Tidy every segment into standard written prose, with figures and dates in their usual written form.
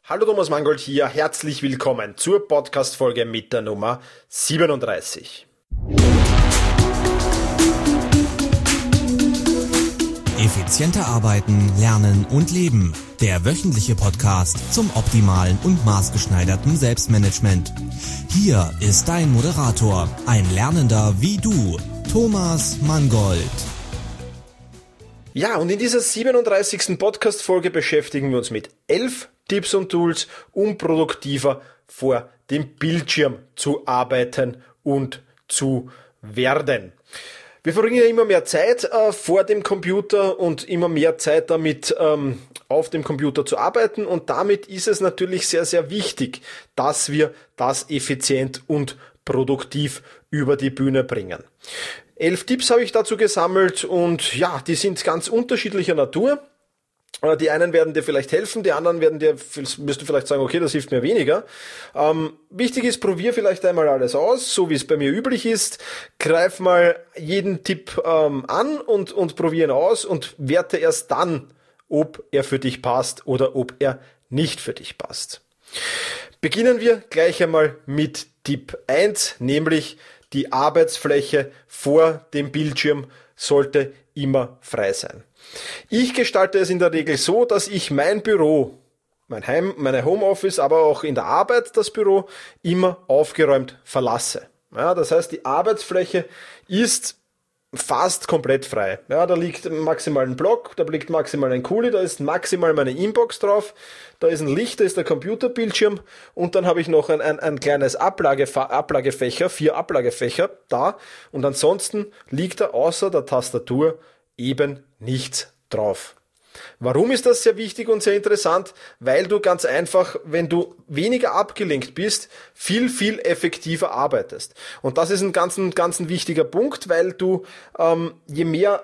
Hallo Thomas Mangold hier, herzlich willkommen zur Podcast-Folge mit der Nummer 37. Effizienter arbeiten, lernen und leben. Der wöchentliche Podcast zum optimalen und maßgeschneiderten Selbstmanagement. Hier ist dein Moderator, ein Lernender wie du, Thomas Mangold. Ja, und in dieser 37. Podcast-Folge beschäftigen wir uns mit 11 Tipps und Tools, um produktiver vor dem Bildschirm zu arbeiten und zu werden. Wir verbringen ja immer mehr Zeit vor dem Computer und immer mehr Zeit damit, auf dem Computer zu arbeiten, und damit ist es natürlich sehr, sehr wichtig, dass wir das effizient und produktiv über die Bühne bringen. 11 Tipps habe ich dazu gesammelt und ja, die sind ganz unterschiedlicher Natur. Die einen werden dir vielleicht helfen, die anderen wirst du vielleicht sagen, okay, das hilft mir weniger. Wichtig ist, probier vielleicht einmal alles aus, so wie es bei mir üblich ist. Greif mal jeden Tipp an und probier ihn aus und werte erst dann, ob er für dich passt oder ob er nicht für dich passt. Beginnen wir gleich einmal mit Tipp 1, nämlich die Arbeitsfläche vor dem Bildschirm sollte immer frei sein. Ich gestalte es in der Regel so, dass ich mein Büro, meine Homeoffice, aber auch in der Arbeit das Büro immer aufgeräumt verlasse. Ja, das heißt, die Arbeitsfläche ist fast komplett frei. Ja, da liegt maximal ein Block, da liegt maximal ein Kuli, da ist maximal meine Inbox drauf, da ist ein Licht, da ist der Computerbildschirm und dann habe ich noch ein kleines Ablagefächer, 4 Ablagefächer da, und ansonsten liegt da außer der Tastatur eben nichts drauf. Warum ist das sehr wichtig und sehr interessant? Weil du ganz einfach, wenn du weniger abgelenkt bist, viel effektiver arbeitest. Und das ist ein ganz wichtiger Punkt, weil du, je mehr,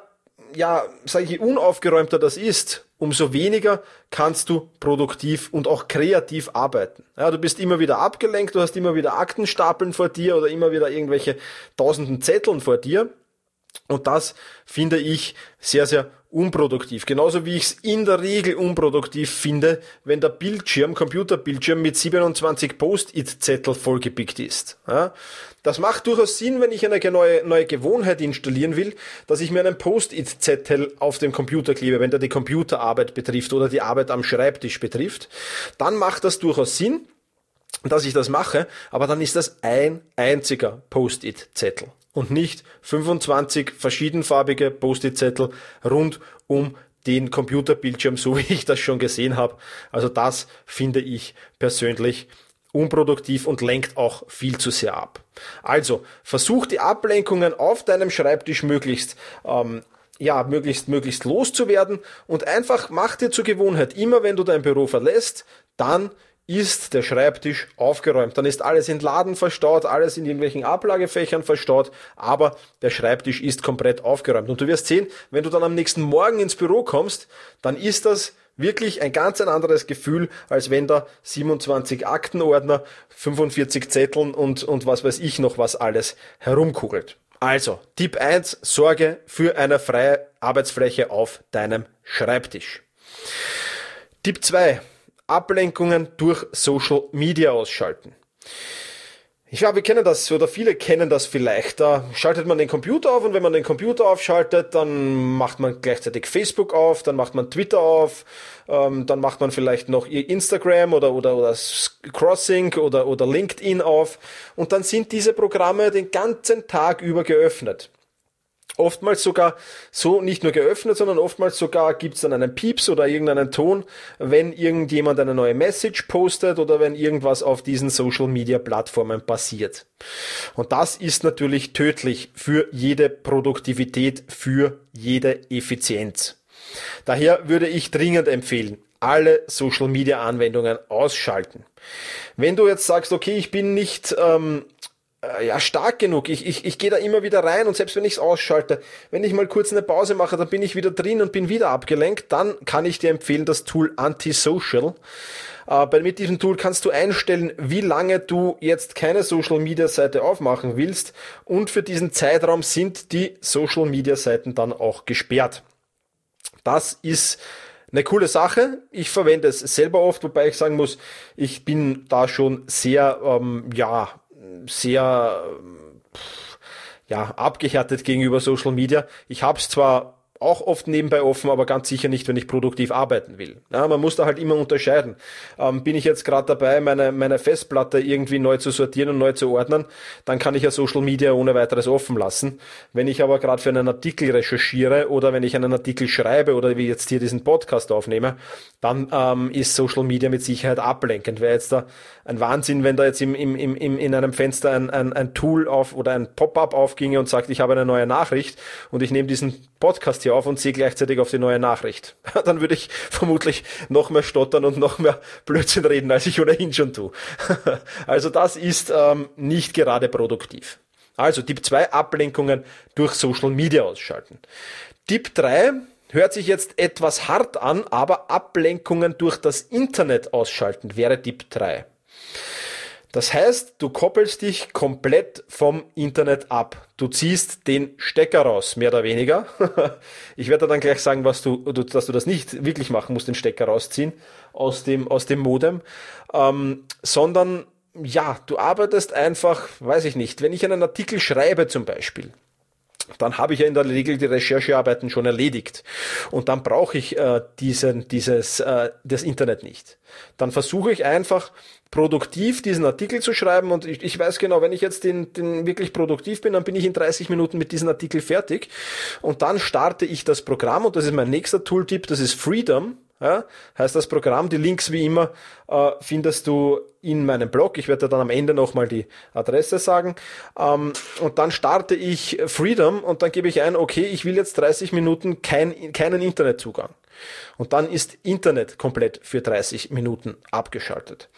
je unaufgeräumter das ist, umso weniger kannst du produktiv und auch kreativ arbeiten. Ja, du bist immer wieder abgelenkt, du hast immer wieder Aktenstapeln vor dir oder immer wieder irgendwelche tausenden Zetteln vor dir. Und das finde ich sehr, sehr unproduktiv. Genauso wie ich es in der Regel unproduktiv finde, wenn der Computerbildschirm mit 27 Post-it-Zettel vollgepickt ist. Ja, das macht durchaus Sinn, wenn ich eine neue Gewohnheit installieren will, dass ich mir einen Post-it-Zettel auf dem Computer klebe, wenn der die Computerarbeit betrifft oder die Arbeit am Schreibtisch betrifft. Dann macht das durchaus Sinn, dass ich das mache, aber dann ist das ein einziger Post-it-Zettel und nicht 25 verschiedenfarbige Post-it-Zettel rund um den Computerbildschirm, so wie ich das schon gesehen habe. Also das finde ich persönlich unproduktiv und lenkt auch viel zu sehr ab. Also versuch die Ablenkungen auf deinem Schreibtisch möglichst loszuwerden und einfach mach dir zur Gewohnheit, immer wenn du dein Büro verlässt, dann ist der Schreibtisch aufgeräumt. Dann ist alles entladen verstaut, alles in irgendwelchen Ablagefächern verstaut, aber der Schreibtisch ist komplett aufgeräumt. Und du wirst sehen, wenn du dann am nächsten Morgen ins Büro kommst, dann ist das wirklich ein anderes Gefühl, als wenn da 27 Aktenordner, 45 Zetteln und was weiß ich noch was alles herumkugelt. Also, Tipp 1, sorge für eine freie Arbeitsfläche auf deinem Schreibtisch. Tipp 2, Ablenkungen durch Social Media ausschalten. Wir kennen das, oder viele kennen das vielleicht. Da schaltet man den Computer auf und wenn man den Computer aufschaltet, dann macht man gleichzeitig Facebook auf, dann macht man Twitter auf, dann macht man vielleicht noch Instagram oder Crossing oder LinkedIn auf, und dann sind diese Programme den ganzen Tag über geöffnet. Oftmals sogar so nicht nur geöffnet, sondern oftmals sogar gibt's dann einen Pieps oder irgendeinen Ton, wenn irgendjemand eine neue Message postet oder wenn irgendwas auf diesen Social Media Plattformen passiert. Und das ist natürlich tödlich für jede Produktivität, für jede Effizienz. Daher würde ich dringend empfehlen, alle Social Media Anwendungen ausschalten. Wenn du jetzt sagst, okay, ich bin nicht stark genug. Ich gehe da immer wieder rein, und selbst wenn ich es ausschalte, wenn ich mal kurz eine Pause mache, dann bin ich wieder drin und bin wieder abgelenkt, dann kann ich dir empfehlen das Tool Antisocial. Mit diesem Tool kannst du einstellen, wie lange du jetzt keine Social Media Seite aufmachen willst, und für diesen Zeitraum sind die Social Media Seiten dann auch gesperrt. Das ist eine coole Sache. Ich verwende es selber oft, wobei ich sagen muss, ich bin da schon sehr abgehärtet gegenüber Social Media. Ich habe es zwar auch oft nebenbei offen, aber ganz sicher nicht, wenn ich produktiv arbeiten will. Ja, man muss da halt immer unterscheiden. Bin ich jetzt gerade dabei, meine Festplatte irgendwie neu zu sortieren und neu zu ordnen, dann kann ich ja Social Media ohne weiteres offen lassen. Wenn ich aber gerade für einen Artikel recherchiere oder wenn ich einen Artikel schreibe oder wie jetzt hier diesen Podcast aufnehme, dann ist Social Media mit Sicherheit ablenkend. Wäre jetzt da ein Wahnsinn, wenn da jetzt in einem Fenster ein Tool oder ein Pop-up aufginge und sagt, ich habe eine neue Nachricht und ich nehme diesen Podcast hier auf und sehe gleichzeitig auf die neue Nachricht. Dann würde ich vermutlich noch mehr stottern und noch mehr Blödsinn reden, als ich ohnehin schon tue. Also das ist nicht gerade produktiv. Also Tipp 2, Ablenkungen durch Social Media ausschalten. Tipp 3 hört sich jetzt etwas hart an, aber Ablenkungen durch das Internet ausschalten wäre Tipp 3. Das heißt, du koppelst dich komplett vom Internet ab. Du ziehst den Stecker raus, mehr oder weniger. Ich werde dann gleich sagen, dass du das nicht wirklich machen musst, den Stecker rausziehen aus dem Modem, sondern ja, du arbeitest einfach, weiß ich nicht, wenn ich einen Artikel schreibe zum Beispiel, dann habe ich ja in der Regel die Recherchearbeiten schon erledigt. Und dann brauche ich das Internet nicht. Dann versuche ich einfach produktiv diesen Artikel zu schreiben und ich weiß genau, wenn ich jetzt den wirklich produktiv bin, dann bin ich in 30 Minuten mit diesem Artikel fertig und dann starte ich das Programm und das ist mein nächster Tooltip, das ist Freedom. Ja, heißt das Programm, die Links wie immer findest du in meinem Blog. Ich werde dann am Ende nochmal die Adresse sagen. Und dann starte ich Freedom und dann gebe ich ein, okay, ich will jetzt 30 Minuten keinen Internetzugang. Und dann ist Internet komplett für 30 Minuten abgeschaltet.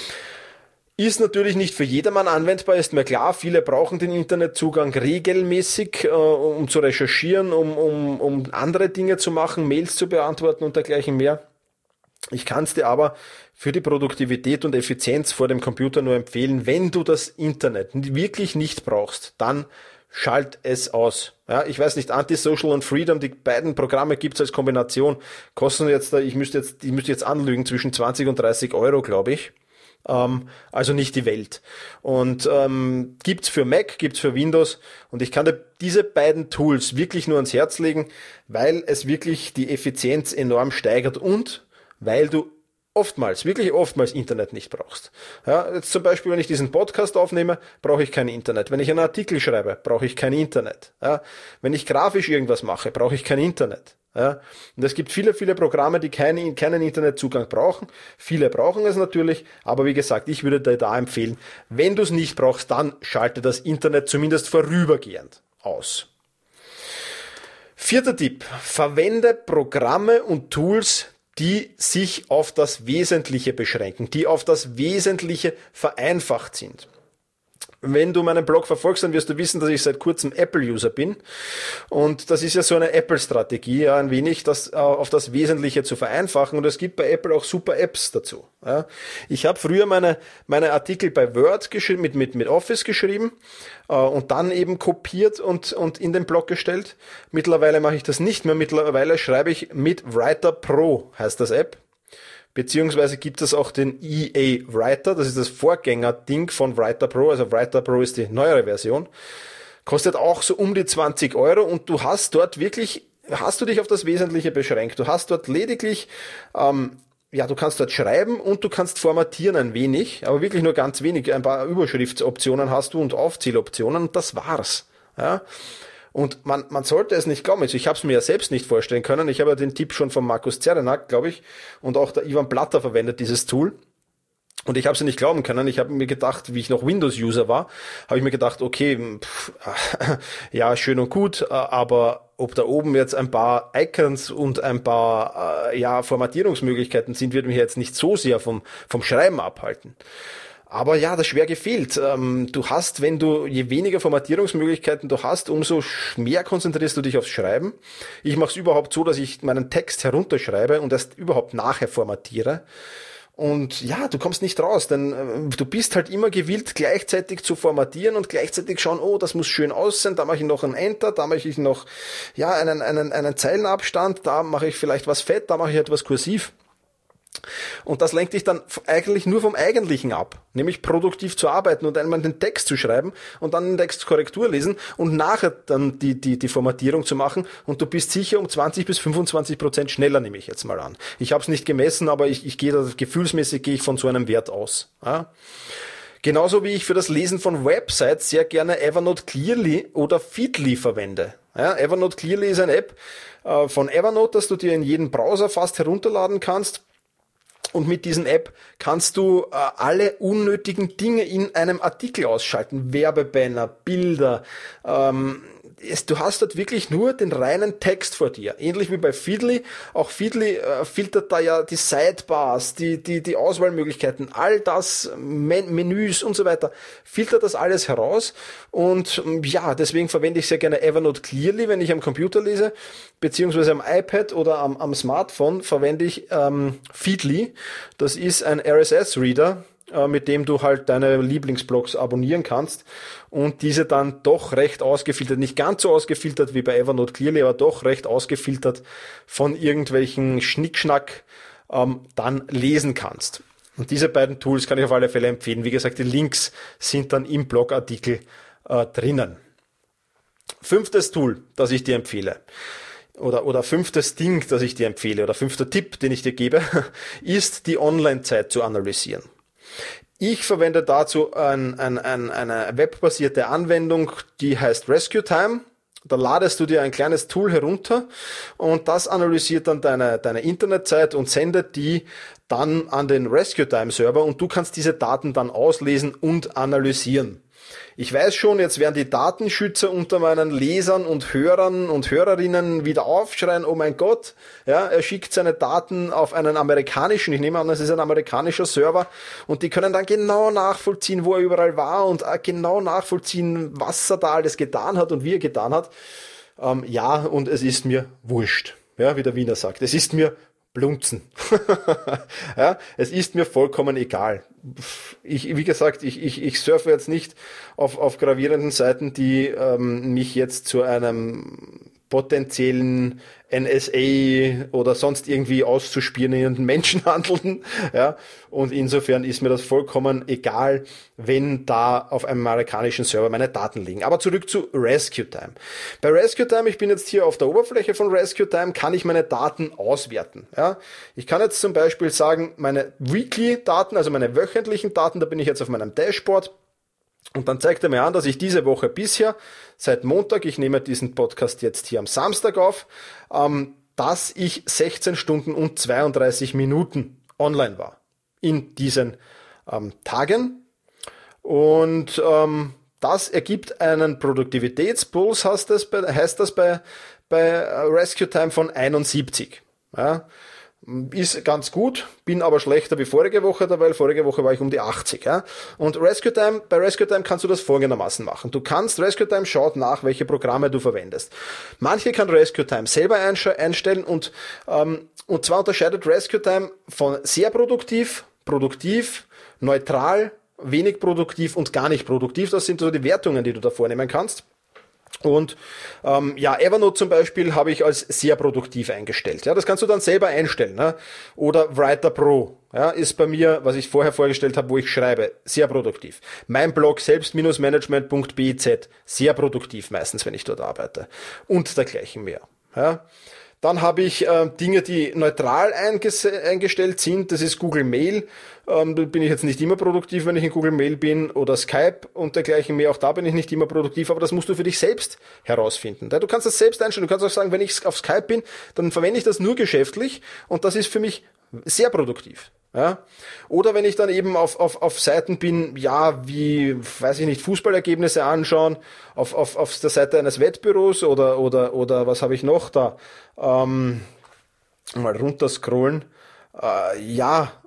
Ist natürlich nicht für jedermann anwendbar, ist mir klar. Viele brauchen den Internetzugang regelmäßig, um zu recherchieren, um andere Dinge zu machen, Mails zu beantworten und dergleichen mehr. Ich kann es dir aber für die Produktivität und Effizienz vor dem Computer nur empfehlen, wenn du das Internet wirklich nicht brauchst, dann schalt es aus. Ja, ich weiß nicht, Antisocial und Freedom, die beiden Programme gibt's als Kombination, kosten jetzt, ich müsste jetzt anlügen, zwischen 20 und 30 Euro, glaube ich. Also nicht die Welt. Und gibt's für Mac, gibt's für Windows und ich kann dir diese beiden Tools wirklich nur ans Herz legen, weil es wirklich die Effizienz enorm steigert und weil du wirklich oftmals Internet nicht brauchst. Ja, jetzt zum Beispiel, wenn ich diesen Podcast aufnehme, brauche ich kein Internet. Wenn ich einen Artikel schreibe, brauche ich kein Internet. Ja, wenn ich grafisch irgendwas mache, brauche ich kein Internet. Ja, und es gibt viele, viele Programme, die keinen Internetzugang brauchen. Viele brauchen es natürlich, aber wie gesagt, ich würde dir da empfehlen, wenn du es nicht brauchst, dann schalte das Internet zumindest vorübergehend aus. 4. Tipp, verwende Programme und Tools, die sich auf das Wesentliche beschränken, die auf das Wesentliche vereinfacht sind. Wenn du meinen Blog verfolgst, dann wirst du wissen, dass ich seit kurzem Apple-User bin. Und das ist ja so eine Apple-Strategie, ja, ein wenig das auf das Wesentliche zu vereinfachen. Und es gibt bei Apple auch super Apps dazu. Ja. Ich habe früher meine Artikel bei Word mit Office geschrieben und dann eben kopiert und in den Blog gestellt. Mittlerweile mache ich das nicht mehr. Mittlerweile schreibe ich mit Writer Pro, heißt das App. Beziehungsweise gibt es auch den EA Writer, das ist das Vorgängerding von Writer Pro, also Writer Pro ist die neuere Version. Kostet auch so um die 20 Euro und du hast du dich auf das Wesentliche beschränkt. Du hast dort lediglich, du kannst dort schreiben und du kannst formatieren ein wenig, aber wirklich nur ganz wenig. Ein paar Überschriftsoptionen hast du und Aufzähloptionen und das war's. Ja. Und man sollte es nicht glauben. Also ich habe es mir ja selbst nicht vorstellen können. Ich habe ja den Tipp schon von Markus Zerenak, glaube ich, und auch der Ivan Platter verwendet dieses Tool. Und ich habe es nicht glauben können. Ich habe mir gedacht, wie ich noch Windows-User war, habe ich mir gedacht, okay, ja, schön und gut, aber ob da oben jetzt ein paar Icons und ein paar Formatierungsmöglichkeiten sind, wird mich jetzt nicht so sehr vom Schreiben abhalten. Aber ja, das schwer gefehlt. Du hast, je weniger Formatierungsmöglichkeiten du hast, umso mehr konzentrierst du dich aufs Schreiben. Ich mache es überhaupt so, dass ich meinen Text herunterschreibe und erst überhaupt nachher formatiere. Und ja, du kommst nicht raus, denn du bist halt immer gewillt, gleichzeitig zu formatieren und gleichzeitig schauen, oh, das muss schön aussehen, da mache ich noch ein Enter, da mache ich noch einen Zeilenabstand, da mache ich vielleicht was fett, da mache ich etwas kursiv. Und das lenkt dich dann eigentlich nur vom Eigentlichen ab, nämlich produktiv zu arbeiten und einmal den Text zu schreiben und dann den Text Korrektur lesen und nachher dann die Formatierung zu machen, und du bist sicher um 20-25% schneller, nehme ich jetzt mal an. Ich habe es nicht gemessen, aber ich gehe da gefühlsmäßig gehe ich von so einem Wert aus. Ja? Genauso wie ich für das Lesen von Websites sehr gerne Evernote Clearly oder Feedly verwende. Ja, Evernote Clearly ist eine App von Evernote, das du dir in jeden Browser fast herunterladen kannst. Und mit diesen App kannst du alle unnötigen Dinge in einem Artikel ausschalten. Werbebanner, Bilder. Du hast dort wirklich nur den reinen Text vor dir. Ähnlich wie bei Feedly. Auch Feedly filtert da ja die Sidebars, die Auswahlmöglichkeiten, all das, Menüs und so weiter. Filtert das alles heraus. Und ja, deswegen verwende ich sehr gerne Evernote Clearly, wenn ich am Computer lese, beziehungsweise am iPad oder am Smartphone verwende ich Feedly. Das ist ein RSS-Reader, mit dem du halt deine Lieblingsblogs abonnieren kannst und diese dann doch recht ausgefiltert, nicht ganz so ausgefiltert wie bei Evernote Clearly, aber doch recht ausgefiltert von irgendwelchen Schnickschnack dann lesen kannst. Und diese beiden Tools kann ich auf alle Fälle empfehlen. Wie gesagt, die Links sind dann im Blogartikel drinnen. 5. Tool, das ich dir empfehle, oder 5. Ding, das ich dir empfehle, oder 5. Tipp, den ich dir gebe, ist die Online-Zeit zu analysieren. Ich verwende dazu eine webbasierte Anwendung, die heißt Rescue Time. Da ladest du dir ein kleines Tool herunter und das analysiert dann deine Internetzeit und sendet die dann an den Rescue Time Server und du kannst diese Daten dann auslesen und analysieren. Ich weiß schon, jetzt werden die Datenschützer unter meinen Lesern und Hörern und Hörerinnen wieder aufschreien, oh mein Gott, ja, er schickt seine Daten auf einen amerikanischen, ich nehme an, das ist ein amerikanischer Server, und die können dann genau nachvollziehen, wo er überall war und genau nachvollziehen, was er da alles getan hat und wie er getan hat. Ja, und es ist mir wurscht, ja, wie der Wiener sagt, es ist mir Blunzen. Ja, es ist mir vollkommen egal. Wie gesagt, ich surfe jetzt nicht auf gravierenden Seiten, die mich jetzt zu einem potenziellen NSA oder sonst irgendwie auszuspionierenden Menschen handeln. Ja, und insofern ist mir das vollkommen egal, wenn da auf einem amerikanischen Server meine Daten liegen. Aber zurück zu Rescue Time. Bei Rescue Time, ich bin jetzt hier auf der Oberfläche von Rescue Time, kann ich meine Daten auswerten. Ja, ich kann jetzt zum Beispiel sagen, meine Weekly-Daten, also meine wöchentlichen Daten, da bin ich jetzt auf meinem Dashboard. Und dann zeigt er mir an, dass ich diese Woche bisher, seit Montag, ich nehme diesen Podcast jetzt hier am Samstag auf, dass ich 16 Stunden und 32 Minuten online war in diesen Tagen. Und das ergibt einen Produktivitätspuls, heißt das bei Rescue Time von 71. Ja. Ist ganz gut, bin aber schlechter wie vorige Woche, weil vorige Woche war ich um die 80. Ja? Und bei Rescue Time kannst du das folgendermaßen machen. Du kannst, Rescue Time schaut nach, welche Programme du verwendest. Manche kann Rescue Time selber einstellen und zwar unterscheidet Rescue Time von sehr produktiv, neutral, wenig produktiv und gar nicht produktiv. Das sind so die Wertungen, die du da vornehmen kannst. Und Evernote zum Beispiel habe ich als sehr produktiv eingestellt. Ja, das kannst du dann selber einstellen. Ne? Oder Writer Pro, ja, ist bei mir, was ich vorher vorgestellt habe, wo ich schreibe, sehr produktiv. Mein Blog selbst-management.biz, sehr produktiv meistens, wenn ich dort arbeite. Und dergleichen mehr. Ja. Dann habe ich Dinge, die neutral eingestellt sind. Das ist Google Mail. Da bin ich jetzt nicht immer produktiv, wenn ich in Google Mail bin. Oder Skype und dergleichen mehr. Auch da bin ich nicht immer produktiv. Aber das musst du für dich selbst herausfinden. Du kannst das selbst einstellen. Du kannst auch sagen, wenn ich auf Skype bin, dann verwende ich das nur geschäftlich. Und das ist für mich sehr produktiv. Ja? Oder wenn ich dann eben auf Seiten bin, ja, wie, weiß ich nicht, Fußballergebnisse anschauen, auf der Seite eines Wettbüros oder was habe ich noch da? Mal runterscrollen.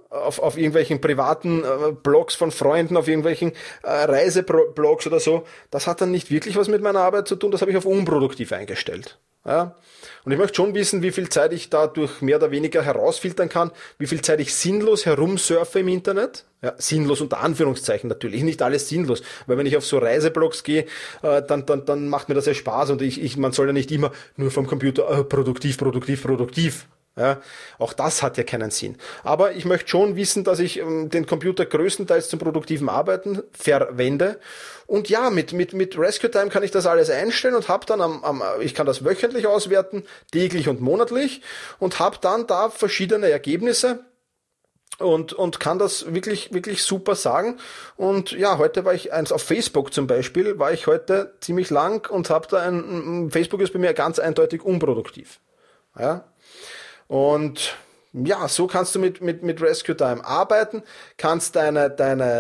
auf irgendwelchen privaten Blogs von Freunden, auf irgendwelchen Reiseblogs oder so, das hat dann nicht wirklich was mit meiner Arbeit zu tun, das habe ich auf unproduktiv eingestellt. Ja? Und ich möchte schon wissen, wie viel Zeit ich dadurch mehr oder weniger herausfiltern kann, wie viel Zeit ich sinnlos herumsurfe im Internet. Ja, sinnlos unter Anführungszeichen natürlich, nicht alles sinnlos, weil wenn ich auf so Reiseblogs gehe, dann macht mir das ja Spaß und man soll ja nicht immer nur vom Computer produktiv. Ja, auch das hat ja keinen Sinn. Aber ich möchte schon wissen, dass ich den Computer größtenteils zum produktiven Arbeiten verwende. Und ja, mit Rescue Time kann ich das alles einstellen und habe dann ich kann das wöchentlich auswerten, täglich und monatlich und habe dann da verschiedene Ergebnisse. Und kann das wirklich, wirklich super sagen. Und ja, heute war ich auf Facebook zum Beispiel, war ich heute ziemlich lang und habe Facebook ist bei mir ganz eindeutig unproduktiv. Ja. Und ja, so kannst du mit Rescue Time arbeiten, kannst deine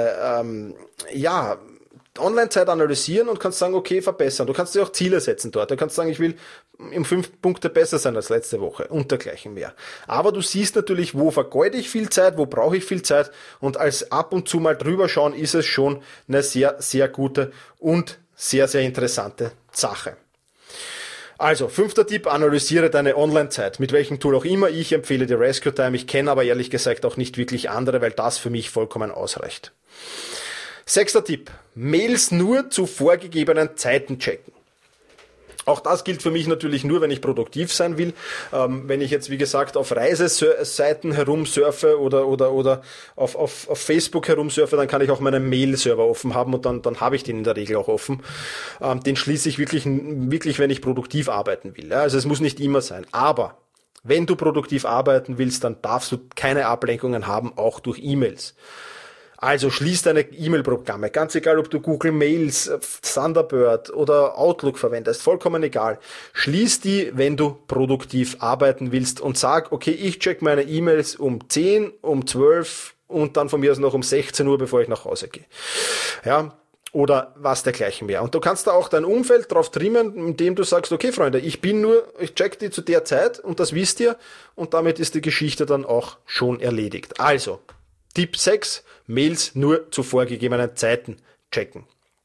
Online-Zeit analysieren und kannst sagen, okay, verbessern. Du kannst dir auch Ziele setzen dort. Du kannst sagen, ich will um 5 Punkte besser sein als letzte Woche und dergleichen mehr. Aber du siehst natürlich, wo vergeude ich viel Zeit, wo brauche ich viel Zeit und als ab und zu mal drüber schauen, ist es schon eine sehr, sehr gute und sehr, sehr interessante Sache. Also, 5. Tipp, analysiere deine Online-Zeit. Mit welchem Tool auch immer. Ich empfehle dir Rescue Time. Ich kenne aber ehrlich gesagt auch nicht wirklich andere, weil das für mich vollkommen ausreicht. 6. Tipp, Mails nur zu vorgegebenen Zeiten checken. Auch das gilt für mich natürlich nur, wenn ich produktiv sein will. Wenn ich jetzt, wie gesagt, auf Reiseseiten herumsurfe oder auf Facebook herumsurfe, dann kann ich auch meinen Mail-Server offen haben und dann habe ich den in der Regel auch offen. Den schließe ich wirklich, wenn ich produktiv arbeiten will. Also es muss nicht immer sein. Aber wenn du produktiv arbeiten willst, dann darfst du keine Ablenkungen haben, auch durch E-Mails. Also schließ deine E-Mail-Programme, ganz egal, ob du Google Mails, Thunderbird oder Outlook verwendest, vollkommen egal. Schließ die, wenn du produktiv arbeiten willst und sag, okay, ich check meine E-Mails um 10, um 12 und dann von mir aus noch um 16 Uhr, bevor ich nach Hause gehe. Ja, oder was dergleichen mehr. Und du kannst da auch dein Umfeld drauf trimmen, indem du sagst, okay Freunde, ich check die zu der Zeit und das wisst ihr und damit ist die Geschichte dann auch schon erledigt. Also, Tipp 6, Mails nur zu vorgegebenen Zeiten checken.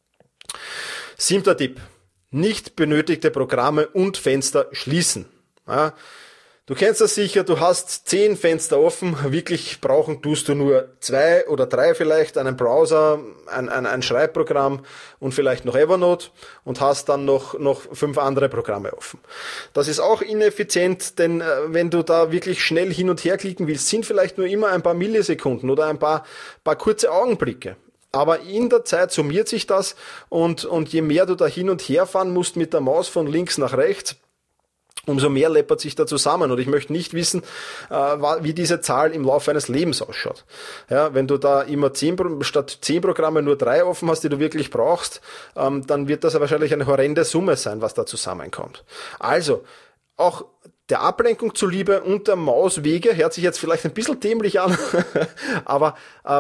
7. Tipp, nicht benötigte Programme und Fenster schließen. Ja, du kennst das sicher, du hast 10 Fenster offen, wirklich brauchen tust du nur 2 oder 3 vielleicht, einen Browser, ein Schreibprogramm und vielleicht noch Evernote und hast dann noch 5 andere Programme offen. Das ist auch ineffizient, denn wenn du da wirklich schnell hin und her klicken willst, sind vielleicht nur immer ein paar Millisekunden oder ein paar kurze Augenblicke. Aber in der Zeit summiert sich das und je mehr du da hin und her fahren musst mit der Maus von links nach rechts, umso mehr läppert sich da zusammen. Und ich möchte nicht wissen, wie diese Zahl im Laufe eines Lebens ausschaut. Ja, wenn du da immer statt 10 Programme nur 3 offen hast, die du wirklich brauchst, dann wird das ja wahrscheinlich eine horrende Summe sein, was da zusammenkommt. Also, auch der Ablenkung zuliebe und der Maus wege, hört sich jetzt vielleicht ein bisschen dämlich an, aber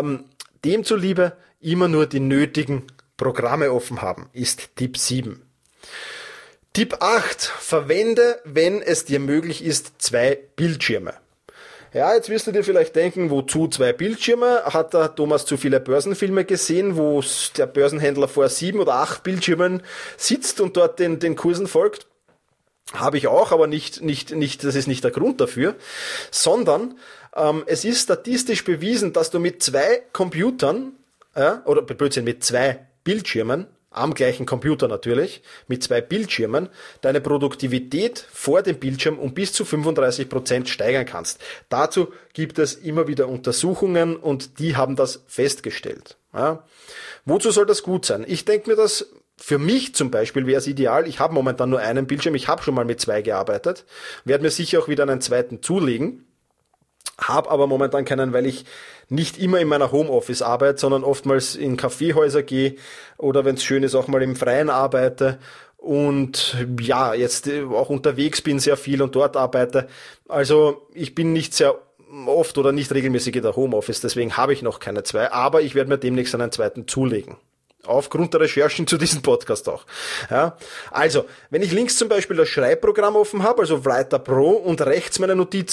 dem zuliebe immer nur die nötigen Programme offen haben, ist Tipp 7. Tipp 8. Verwende, wenn es dir möglich ist, 2 Bildschirme. Ja, jetzt wirst du dir vielleicht denken, wozu 2 Bildschirme? Hat der Thomas zu viele Börsenfilme gesehen, wo der Börsenhändler vor 7 oder 8 Bildschirmen sitzt und dort den Kursen folgt? Habe ich auch, aber nicht, das ist nicht der Grund dafür, sondern es ist statistisch bewiesen, dass du mit 2 Computern, mit 2 Bildschirmen, am gleichen Computer natürlich, mit 2 Bildschirmen, deine Produktivität vor dem Bildschirm um bis zu 35% steigern kannst. Dazu gibt es immer wieder Untersuchungen und die haben das festgestellt. Ja. Wozu soll das gut sein? Ich denke mir, dass für mich zum Beispiel wäre es ideal, ich habe momentan nur einen Bildschirm, ich habe schon mal mit 2 gearbeitet, werde mir sicher auch wieder einen zweiten zulegen, habe aber momentan keinen, weil ich nicht immer in meiner Homeoffice arbeite, sondern oftmals in Kaffeehäuser gehe oder wenn es schön ist, auch mal im Freien arbeite und ja, jetzt auch unterwegs bin sehr viel und dort arbeite. Also ich bin nicht sehr oft oder nicht regelmäßig in der Homeoffice, deswegen habe ich noch keine 2, aber ich werde mir demnächst einen zweiten zulegen. Aufgrund der Recherchen zu diesem Podcast auch. Ja, also, wenn ich links zum Beispiel das Schreibprogramm offen habe, also Writer Pro und rechts meine Notizen,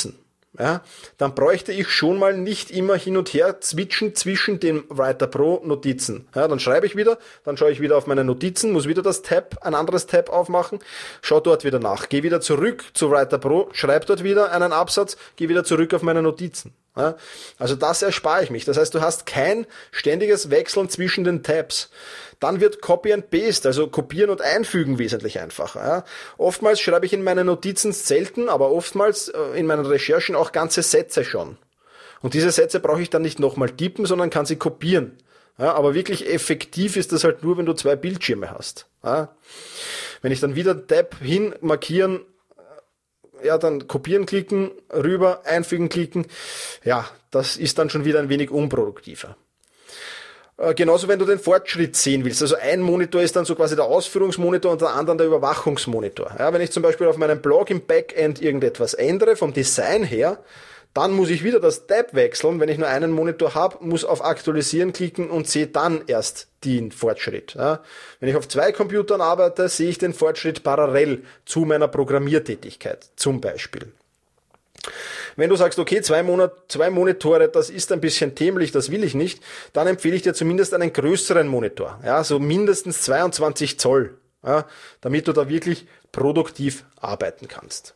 ja, dann bräuchte ich schon mal nicht immer hin und her switchen zwischen den Writer Pro Notizen. Ja, dann schreibe ich wieder, dann schaue ich wieder auf meine Notizen, muss wieder ein anderes Tab aufmachen, schaue dort wieder nach, gehe wieder zurück zu Writer Pro, schreibe dort wieder einen Absatz, gehe wieder zurück auf meine Notizen. Ja, also das erspare ich mich. Das heißt, du hast kein ständiges Wechseln zwischen den Tabs. Dann wird Copy and Paste, also Kopieren und Einfügen, wesentlich einfacher. Ja. Oftmals schreibe ich in meine Notizen selten, aber oftmals in meinen Recherchen auch ganze Sätze schon. Und diese Sätze brauche ich dann nicht nochmal tippen, sondern kann sie kopieren. Ja, aber wirklich effektiv ist das halt nur, wenn du 2 Bildschirme hast. Ja. Wenn ich dann wieder Tab hin markieren, ja, dann kopieren klicken, rüber, einfügen klicken. Ja, das ist dann schon wieder ein wenig unproduktiver. Genauso, wenn du den Fortschritt sehen willst. Also ein Monitor ist dann so quasi der Ausführungsmonitor und der andere der Überwachungsmonitor. Ja, wenn ich zum Beispiel auf meinem Blog im Backend irgendetwas ändere, vom Design her, dann muss ich wieder das Tab wechseln. Wenn ich nur einen Monitor habe, muss auf Aktualisieren klicken und sehe dann erst den Fortschritt. Ja. Wenn ich auf 2 Computern arbeite, sehe ich den Fortschritt parallel zu meiner Programmiertätigkeit, zum Beispiel. Wenn du sagst, okay, 2 Monitore, das ist ein bisschen dämlich, das will ich nicht, dann empfehle ich dir zumindest einen größeren Monitor. Ja, so mindestens 22 Zoll, ja, damit du da wirklich produktiv arbeiten kannst.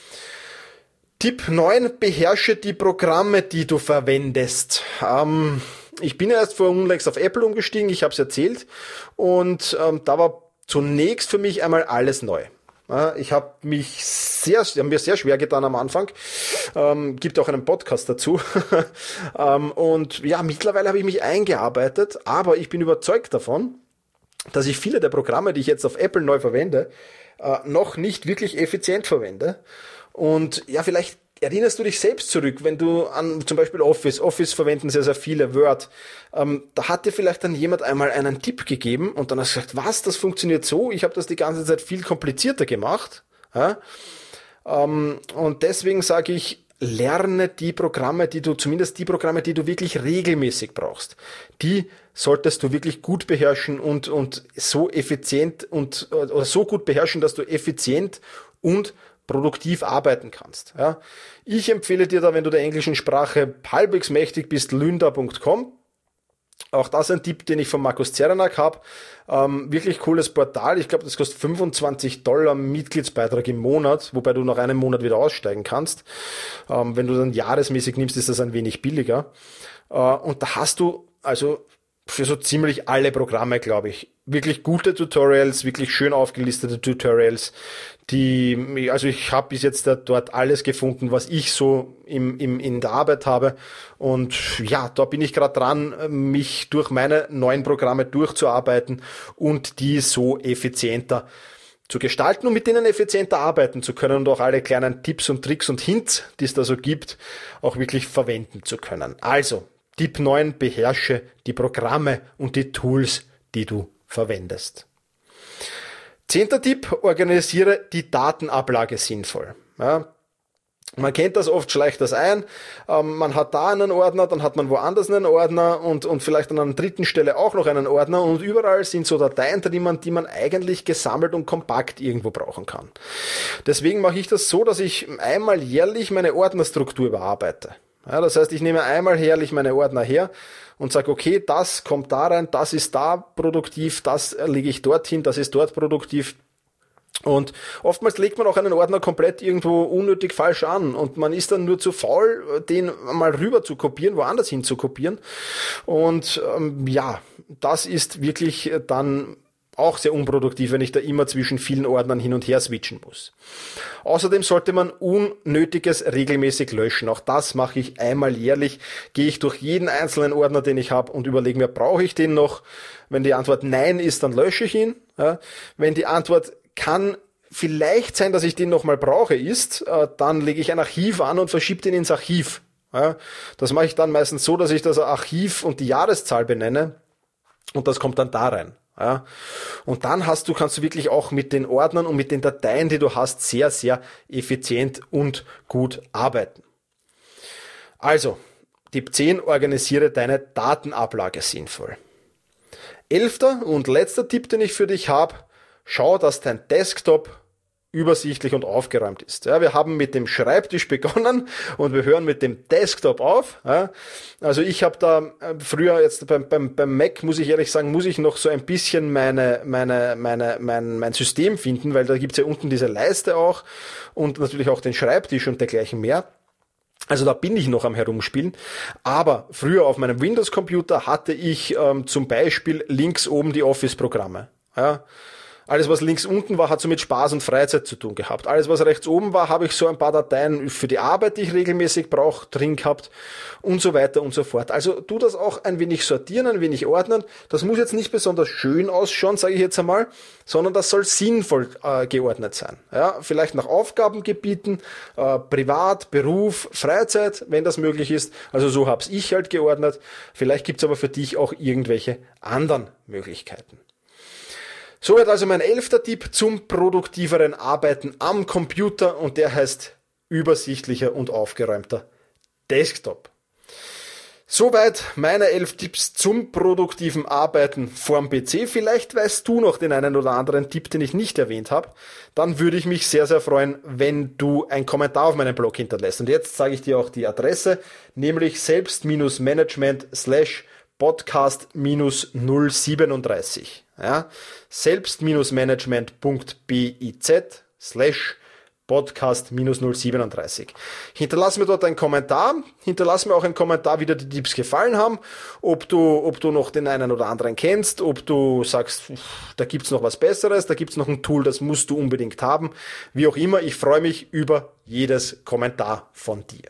Tipp 9, beherrsche die Programme, die du verwendest. Ich bin ja erst vor unlängst auf Apple umgestiegen, ich habe es erzählt, und da war zunächst für mich einmal alles neu. Ich habe mir sehr schwer getan am Anfang. Gibt auch einen Podcast dazu. Und ja, mittlerweile habe ich mich eingearbeitet, aber ich bin überzeugt davon, dass ich viele der Programme, die ich jetzt auf Apple neu verwende, noch nicht wirklich effizient verwende. Und ja, vielleicht erinnerst du dich selbst zurück, wenn du an zum Beispiel Office verwenden sehr, sehr viele, Word, da hat dir vielleicht dann jemand einmal einen Tipp gegeben und dann hast du gesagt, was, das funktioniert so? Ich habe das die ganze Zeit viel komplizierter gemacht. Ja? Und deswegen sage ich, lerne die Programme, die du wirklich regelmäßig brauchst. Die solltest du wirklich gut beherrschen und so effizient oder so gut beherrschen, dass du effizient und produktiv arbeiten kannst. Ja. Ich empfehle dir da, wenn du der englischen Sprache halbwegs mächtig bist, lynda.com. Auch das ein Tipp, den ich von Markus Zerenak habe. Wirklich cooles Portal. Ich glaube, das kostet $25 Mitgliedsbeitrag im Monat, wobei du nach einem Monat wieder aussteigen kannst. Wenn du dann jahresmäßig nimmst, ist das ein wenig billiger. Und da hast du also für so ziemlich alle Programme, glaube ich, wirklich gute Tutorials, wirklich schön aufgelistete Tutorials, also ich habe bis jetzt dort alles gefunden, was ich so in der Arbeit habe, und ja, da bin ich gerade dran, mich durch meine neuen Programme durchzuarbeiten und die so effizienter zu gestalten und mit denen effizienter arbeiten zu können und auch alle kleinen Tipps und Tricks und Hints, die es da so gibt, auch wirklich verwenden zu können. Also, Tipp 9, beherrsche die Programme und die Tools, die du verwendest. 10. Tipp, organisiere die Datenablage sinnvoll. Ja, man kennt das oft, schleicht das ein, man hat da einen Ordner, dann hat man woanders einen Ordner und vielleicht an einer dritten Stelle auch noch einen Ordner, und überall sind so Dateien drin, die man eigentlich gesammelt und kompakt irgendwo brauchen kann. Deswegen mache ich das so, dass ich einmal jährlich meine Ordnerstruktur überarbeite. Ja, das heißt, ich nehme einmal jährlich meine Ordner her und sage, okay, das kommt da rein, das ist da produktiv, das lege ich dorthin, das ist dort produktiv. Und oftmals legt man auch einen Ordner komplett irgendwo unnötig falsch an und man ist dann nur zu faul, den mal rüber zu kopieren, woanders hin zu kopieren. Und ja, das ist wirklich dann auch sehr unproduktiv, wenn ich da immer zwischen vielen Ordnern hin und her switchen muss. Außerdem sollte man Unnötiges regelmäßig löschen. Auch das mache ich einmal jährlich. Gehe ich durch jeden einzelnen Ordner, den ich habe, und überlege mir, brauche ich den noch? Wenn die Antwort Nein ist, dann lösche ich ihn. Ja, wenn die Antwort kann vielleicht sein, dass ich den nochmal brauche, ist, dann lege ich ein Archiv an und verschiebe den ins Archiv. Ja, das mache ich dann meistens so, dass ich das Archiv und die Jahreszahl benenne und das kommt dann da rein. Ja, und dann kannst du wirklich auch mit den Ordnern und mit den Dateien, die du hast, sehr, sehr effizient und gut arbeiten. Also, Tipp 10, organisiere deine Datenablage sinnvoll. 11. und letzter Tipp, den ich für dich habe, schau, dass dein Desktop übersichtlich und aufgeräumt ist. Ja, wir haben mit dem Schreibtisch begonnen und wir hören mit dem Desktop auf. Ja, also ich habe da früher jetzt beim Mac, muss ich ehrlich sagen, muss ich noch so ein bisschen mein System finden, weil da gibt's ja unten diese Leiste auch und natürlich auch den Schreibtisch und dergleichen mehr. Also da bin ich noch am Herumspielen, aber früher auf meinem Windows-Computer hatte ich zum Beispiel links oben die Office-Programme. Ja. Alles, was links unten war, hat so mit Spaß und Freizeit zu tun gehabt. Alles, was rechts oben war, habe ich so ein paar Dateien für die Arbeit, die ich regelmäßig brauche, drin gehabt und so weiter und so fort. Also tu das auch ein wenig sortieren, ein wenig ordnen. Das muss jetzt nicht besonders schön ausschauen, sage ich jetzt einmal, sondern das soll sinnvoll geordnet sein. Ja, vielleicht nach Aufgabengebieten, Privat, Beruf, Freizeit, wenn das möglich ist. Also so hab's ich halt geordnet. Vielleicht gibt's aber für dich auch irgendwelche anderen Möglichkeiten. Soweit also mein 11. Tipp zum produktiveren Arbeiten am Computer und der heißt übersichtlicher und aufgeräumter Desktop. Soweit meine 11 Tipps zum produktiven Arbeiten vorm PC. Vielleicht weißt du noch den einen oder anderen Tipp, den ich nicht erwähnt habe. Dann würde ich mich sehr, sehr freuen, wenn du einen Kommentar auf meinem Blog hinterlässt. Und jetzt sage ich dir auch die Adresse, nämlich selbst-management/podcast-037. Ja, selbst-management.biz/podcast-037. Hinterlass mir dort einen Kommentar, hinterlass mir auch einen Kommentar, wie dir die Tipps gefallen haben, ob du noch den einen oder anderen kennst, ob du sagst, da gibt's noch was Besseres, da gibt's noch ein Tool, das musst du unbedingt haben, wie auch immer, ich freue mich über jedes Kommentar von dir.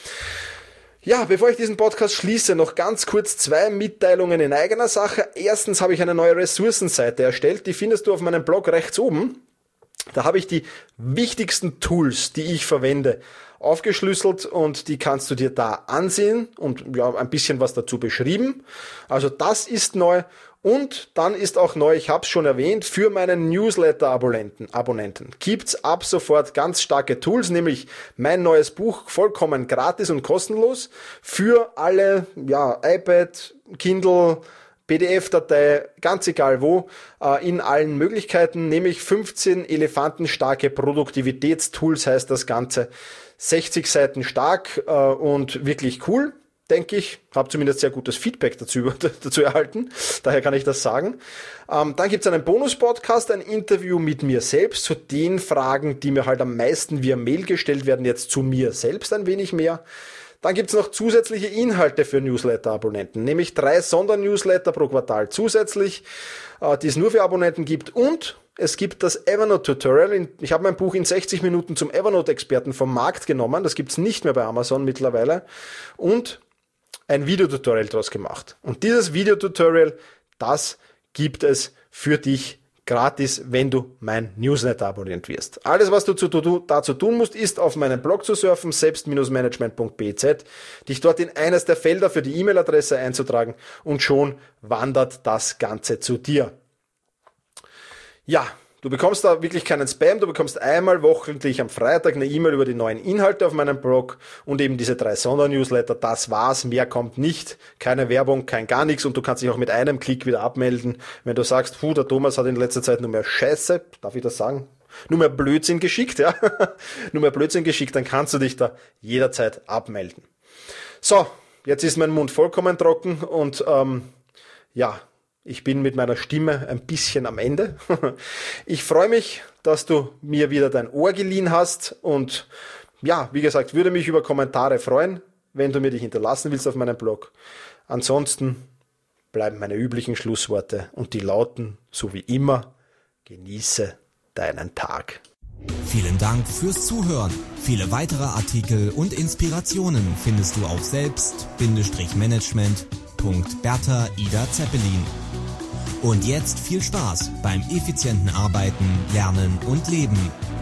Ja, bevor ich diesen Podcast schließe, noch ganz kurz 2 Mitteilungen in eigener Sache. Erstens habe ich eine neue Ressourcenseite erstellt, die findest du auf meinem Blog rechts oben. Da habe ich die wichtigsten Tools, die ich verwende, aufgeschlüsselt und die kannst du dir da ansehen und ja, ein bisschen was dazu beschrieben. Also das ist neu. Und dann ist auch neu, ich habe es schon erwähnt, für meinen Newsletter-Abonnenten gibt's ab sofort ganz starke Tools, nämlich mein neues Buch vollkommen gratis und kostenlos für alle, ja, iPad, Kindle, PDF-Datei, ganz egal wo, in allen Möglichkeiten, nämlich 15 elefantenstarke Produktivitätstools heißt das Ganze, 60 Seiten stark und wirklich cool. Denke ich, habe zumindest sehr gutes Feedback dazu erhalten, daher kann ich das sagen. Dann gibt's einen Bonus-Podcast, ein Interview mit mir selbst zu den Fragen, die mir halt am meisten via Mail gestellt werden, jetzt zu mir selbst ein wenig mehr. Dann gibt's noch zusätzliche Inhalte für Newsletter-Abonnenten, nämlich 3 Sondernewsletter pro Quartal zusätzlich, die es nur für Abonnenten gibt und es gibt das Evernote-Tutorial. Ich habe mein Buch in 60 Minuten zum Evernote-Experten vom Markt genommen, das gibt's nicht mehr bei Amazon mittlerweile und ein Videotutorial daraus gemacht. Und dieses Videotutorial, das gibt es für dich gratis, wenn du mein Newsletter-Abonnent wirst. Alles, was du dazu tun musst, ist auf meinen Blog zu surfen, selbst-management.biz, dich dort in eines der Felder für die E-Mail-Adresse einzutragen und schon wandert das Ganze zu dir. Ja, du bekommst da wirklich keinen Spam, du bekommst einmal wöchentlich am Freitag eine E-Mail über die neuen Inhalte auf meinem Blog und eben diese 3 Sondernewsletter, das war's, mehr kommt nicht, keine Werbung, kein gar nichts und du kannst dich auch mit einem Klick wieder abmelden, wenn du sagst, der Thomas hat in letzter Zeit nur mehr Scheiße, darf ich das sagen? Nur mehr Blödsinn geschickt, ja, nur mehr Blödsinn geschickt, dann kannst du dich da jederzeit abmelden. So, jetzt ist mein Mund vollkommen trocken und ich bin mit meiner Stimme ein bisschen am Ende. Ich freue mich, dass du mir wieder dein Ohr geliehen hast und ja, wie gesagt, würde mich über Kommentare freuen, wenn du mir die hinterlassen willst auf meinem Blog. Ansonsten bleiben meine üblichen Schlussworte und die lauten, so wie immer, genieße deinen Tag. Vielen Dank fürs Zuhören. Viele weitere Artikel und Inspirationen findest du auf selbst-management.Bertha Ida Zeppelin. Und jetzt viel Spaß beim effizienten Arbeiten, Lernen und Leben.